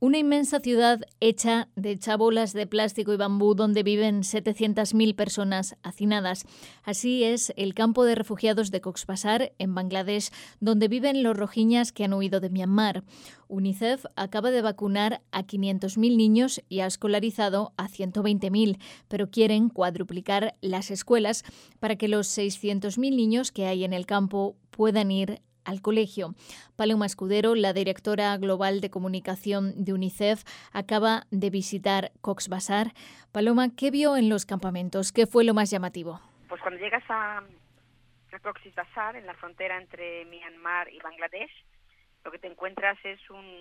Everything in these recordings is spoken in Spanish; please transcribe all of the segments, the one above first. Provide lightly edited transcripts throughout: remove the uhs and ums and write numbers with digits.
Una inmensa ciudad hecha de chabolas de plástico y bambú donde viven 700.000 personas hacinadas. Así es el campo de refugiados de Cox's Bazar, en Bangladesh, donde viven los rohinyas que han huido de Myanmar. UNICEF acaba de vacunar a 500.000 niños y ha escolarizado a 120.000, pero quieren cuadruplicar las escuelas para que los 600.000 niños que hay en el campo puedan ir al colegio. Paloma Escudero, la directora global de comunicación de UNICEF, acaba de visitar Cox's Bazar. Paloma, ¿qué vio en los campamentos? ¿Qué fue lo más llamativo? Pues cuando llegas a Cox's Bazar, en la frontera entre Myanmar y Bangladesh, lo que te encuentras es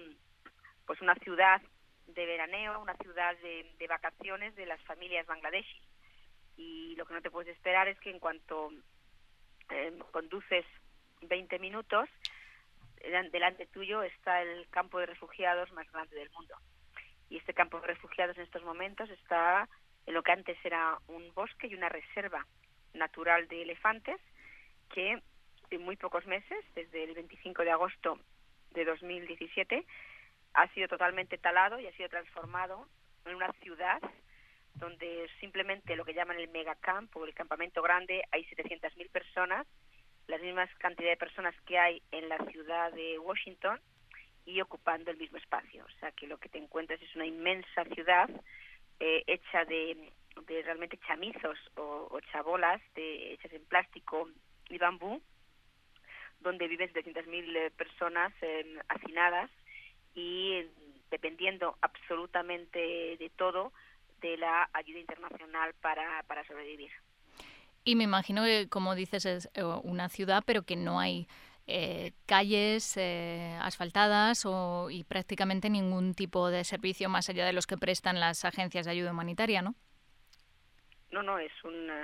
una ciudad de veraneo, una ciudad de vacaciones de las familias bangladeshis. Y lo que no te puedes esperar es que en cuanto conduces 20 minutos, delante tuyo está el campo de refugiados más grande del mundo. Y este campo de refugiados en estos momentos está en lo que antes era un bosque y una reserva natural de elefantes, que en muy pocos meses, desde el 25 de agosto de 2017, ha sido totalmente talado y ha sido transformado en una ciudad donde simplemente lo que llaman el megacamp o el campamento grande hay 700.000 personas, las mismas cantidad de personas que hay en la ciudad de Washington y ocupando el mismo espacio. O sea que lo que te encuentras es una inmensa ciudad hecha de realmente chamizos o chabolas hechas en plástico y bambú, donde viven 700.000 personas hacinadas y dependiendo absolutamente de todo de la ayuda internacional para sobrevivir. Y me imagino que, como dices, es una ciudad, pero que no hay calles asfaltadas y prácticamente ningún tipo de servicio más allá de los que prestan las agencias de ayuda humanitaria, ¿no? No, es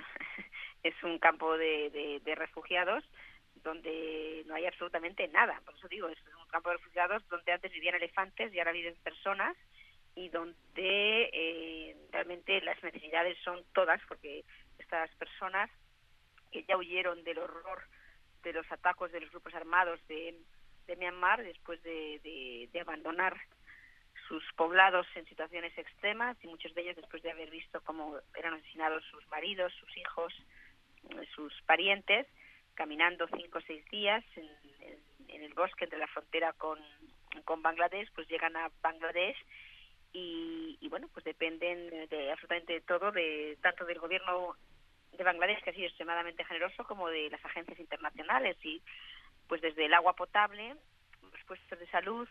un campo de refugiados donde no hay absolutamente nada. Por eso digo, es un campo de refugiados donde antes vivían elefantes y ahora viven personas y donde realmente las necesidades son todas, porque estas personas que ya huyeron del horror de los ataques de los grupos armados de Myanmar después de abandonar sus poblados en situaciones extremas, y muchos de ellos después de haber visto cómo eran asesinados sus maridos, sus hijos, sus parientes, caminando 5 o 6 días en el bosque entre la frontera con Bangladesh, pues llegan a Bangladesh y bueno, pues dependen de absolutamente de todo, tanto del gobierno de Bangladesh, que ha sido extremadamente generoso, como de las agencias internacionales, y pues desde el agua potable, los puestos de salud,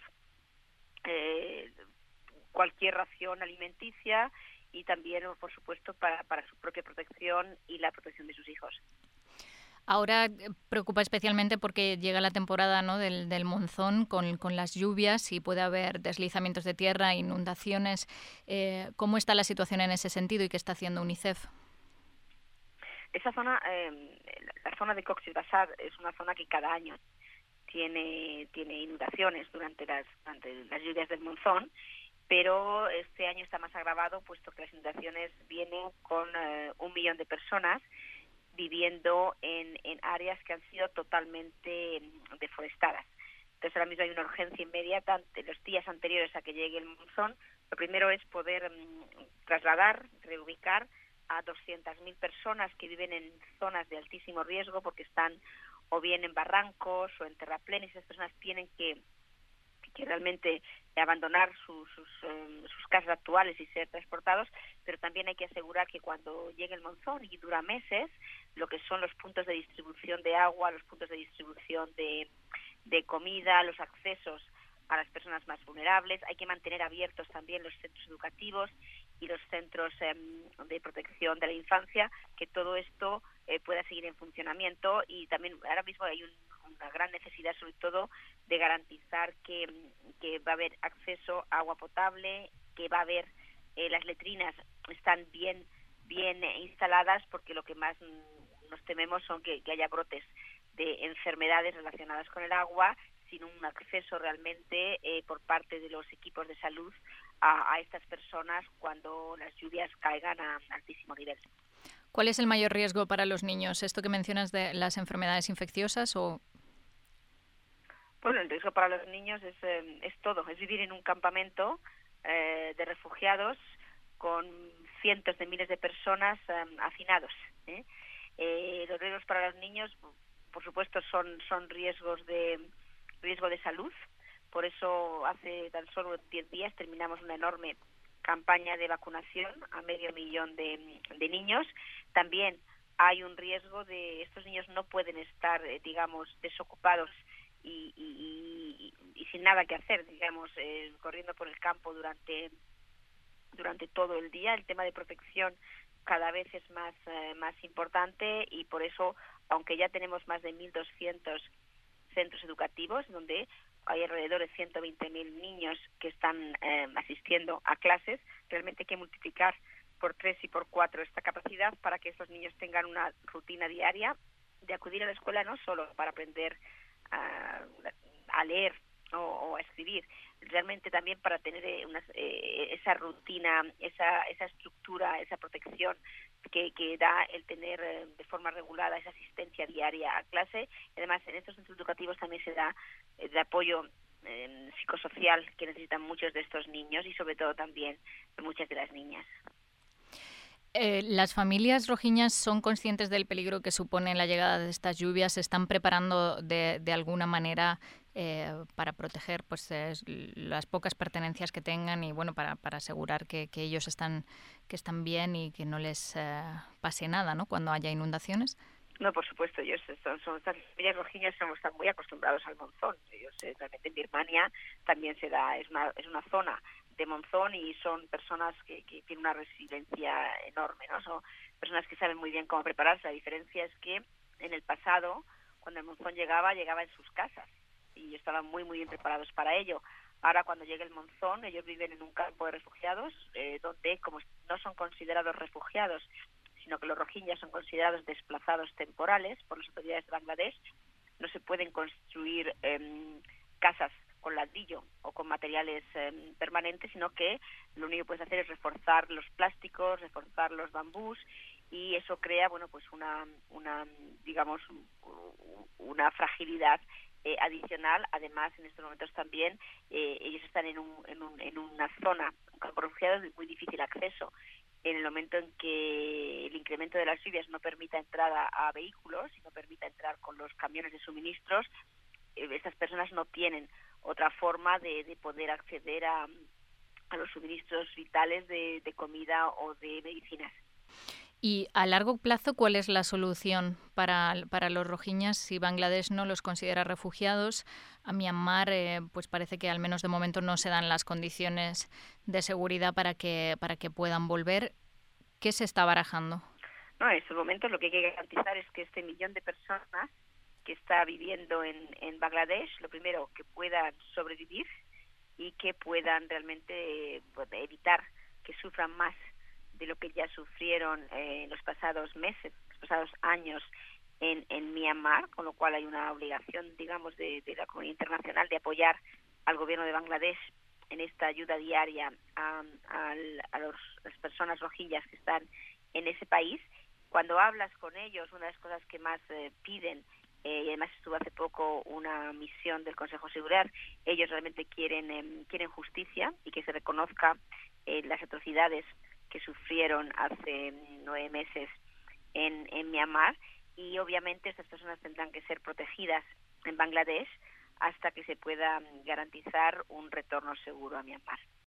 cualquier ración alimenticia y también, por supuesto, para su propia protección y la protección de sus hijos. Ahora preocupa especialmente porque llega la temporada, ¿no?, del monzón con las lluvias y puede haber deslizamientos de tierra, inundaciones. ¿Cómo está la situación en ese sentido y qué está haciendo UNICEF? Esa zona, la zona de Cox's Bazar, es una zona que cada año tiene inundaciones durante las lluvias del monzón, pero este año está más agravado puesto que las inundaciones vienen con 1 millón de personas viviendo en áreas que han sido totalmente deforestadas. Entonces ahora mismo hay una urgencia inmediata en los días anteriores a que llegue el monzón. Lo primero es poder trasladar, reubicar a 200.000 personas que viven en zonas de altísimo riesgo porque están o bien en barrancos o en terraplenes. Esas personas tienen que realmente abandonar sus casas actuales y ser transportados, pero también hay que asegurar que cuando llegue el monzón, y dura meses, lo que son los puntos de distribución de agua, los puntos de distribución de comida, los accesos a las personas más vulnerables, hay que mantener abiertos también los centros educativos y los centros de protección de la infancia, que todo esto pueda seguir en funcionamiento. Y también ahora mismo hay una gran necesidad, sobre todo, de garantizar que va a haber acceso a agua potable, que va a haber las letrinas están bien instaladas, porque lo que más nos tememos son que haya brotes de enfermedades relacionadas con el agua sin un acceso realmente por parte de los equipos de salud a estas personas cuando las lluvias caigan a altísimo nivel. ¿Cuál es el mayor riesgo para los niños? ¿Esto que mencionas de las enfermedades infecciosas o...? Bueno, el riesgo para los niños es todo, es vivir en un campamento de refugiados con cientos de miles de personas hacinados, ¿eh? Los riesgos para los niños, por supuesto, son riesgo de salud. Por eso hace tan solo 10 días terminamos una enorme campaña de vacunación a 500.000 de niños. También hay un riesgo de estos niños no pueden estar, digamos, desocupados y sin nada que hacer, digamos, corriendo por el campo durante todo el día. El tema de protección cada vez es más importante y por eso, aunque ya tenemos más de 1.200 centros educativos donde hay alrededor de 120.000 niños que están asistiendo a clases, realmente hay que multiplicar por 3 y por 4 esta capacidad para que estos niños tengan una rutina diaria de acudir a la escuela, no solo para aprender a leer o a escribir, realmente también para tener esa rutina, esa estructura, esa protección que da el tener de forma regulada esa asistencia diaria a clase. Además, en estos centros educativos también se da el apoyo psicosocial que necesitan muchos de estos niños y sobre todo también muchas de las niñas. ¿Las familias rohinyas son conscientes del peligro que supone la llegada de estas lluvias? ¿Se están preparando de alguna manera para proteger pues las pocas pertenencias que tengan y bueno para asegurar que ellos están bien y que no les pase nada, ¿no?, cuando haya inundaciones? No, por supuesto, ellos las familias rohinyas están muy acostumbrados al monzón. Ellos realmente en Birmania también se da, es una zona de monzón y son personas que tienen una resiliencia enorme, ¿no? Son personas que saben muy bien cómo prepararse. La diferencia es que en el pasado, cuando el monzón llegaba en sus casas y estaban muy bien preparados para ello. Ahora, cuando llega el monzón, ellos viven en un campo de refugiados donde, como no son considerados refugiados, sino que los rohingyas son considerados desplazados temporales por las autoridades de Bangladesh, no se pueden construir casas con ladrillo o con materiales permanentes, sino que lo único que puedes hacer es reforzar los plásticos, reforzar los bambús, y eso crea, bueno, pues una digamos, una fragilidad adicional. Además, en estos momentos también ellos están en una zona, un campo de refugiados de muy difícil acceso. En el momento en que el incremento de las lluvias no permita entrada a vehículos y no permita entrar con los camiones de suministros, estas personas no tienen otra forma de poder acceder a los suministros vitales de comida o de medicinas. Y a largo plazo, ¿cuál es la solución para los rohinyas si Bangladesh no los considera refugiados? A Myanmar pues parece que al menos de momento no se dan las condiciones de seguridad para que puedan volver. ¿Qué se está barajando? No, en estos momentos lo que hay que garantizar es que este 1.000.000 de personas que está viviendo en Bangladesh, lo primero, que puedan sobrevivir y que puedan realmente evitar que sufran más de lo que ya sufrieron en los pasados meses, los pasados años en Myanmar, con lo cual hay una obligación, digamos, de la comunidad internacional de apoyar al gobierno de Bangladesh en esta ayuda diaria a las personas rohingyas que están en ese país. Cuando hablas con ellos, una de las cosas que más piden, y además estuvo hace poco una misión del Consejo de Seguridad, ellos realmente quieren justicia y que se reconozca las atrocidades que sufrieron hace 9 meses en Myanmar, y obviamente estas personas tendrán que ser protegidas en Bangladesh hasta que se pueda garantizar un retorno seguro a Myanmar.